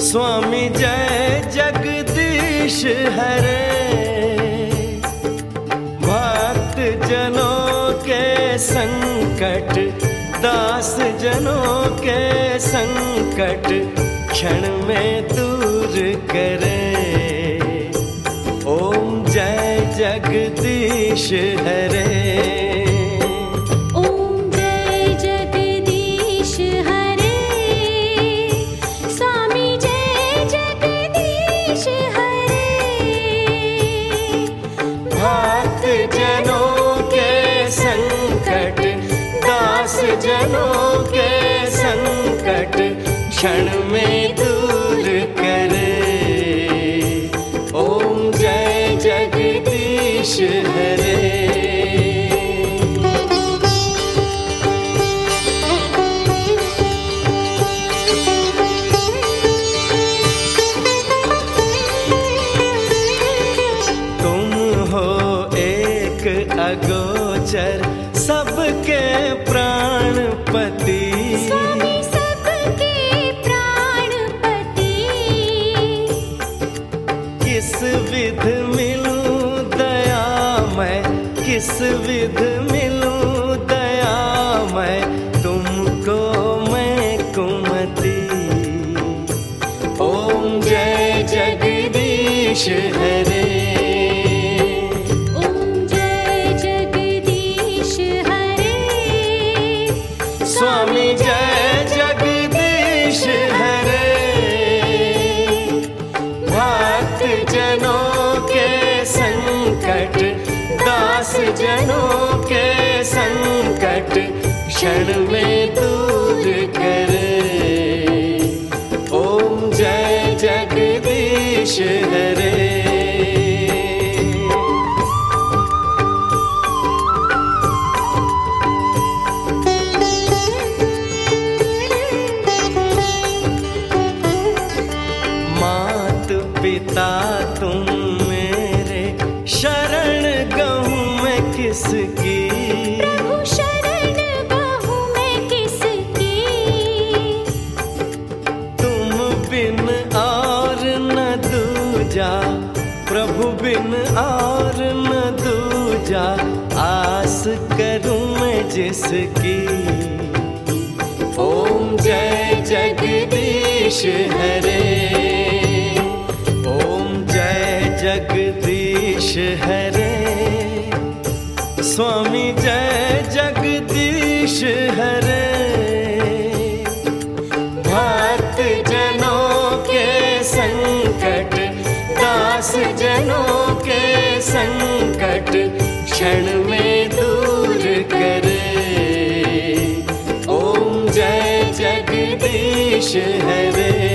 स्वामी जय जगदीश हरे, भक्त जनों के संकट, दास जनों के संकट क्षण में दूर करे। ओम जय जगदीश हरे। जनों के संकट क्षण में दूर करे। ओम जय जगदीश हरे। तुम हो एक अगोचर सबके प्राणपति, स्वामी सबके प्राणपति। किस विध मिलूं दया मैं, किस विध मिलूं दया मैं, तुमको मैं कुमति। ओम जय जगदीश हरे। स्वामी जय जगदीश हरे, भक्त जनों के संकट, दास जनों के संकट क्षण में दूर करे। ओम जय जगदीश हरे। पिता तुम मेरे, शरण गहूँ मैं किसकी। प्रभु शरण गहूँ मैं किसकी। तुम बिन और न दूजा, प्रभु बिन और न दूजा, आस करूँ मैं जिसकी। ओम जय जगदीश हरे। जगदीश हरे। स्वामी जय जगदीश हरे। भक्त जनों के संकट, दास जनों के संकट क्षण में दूर करे। ओम जय जगदीश हरे।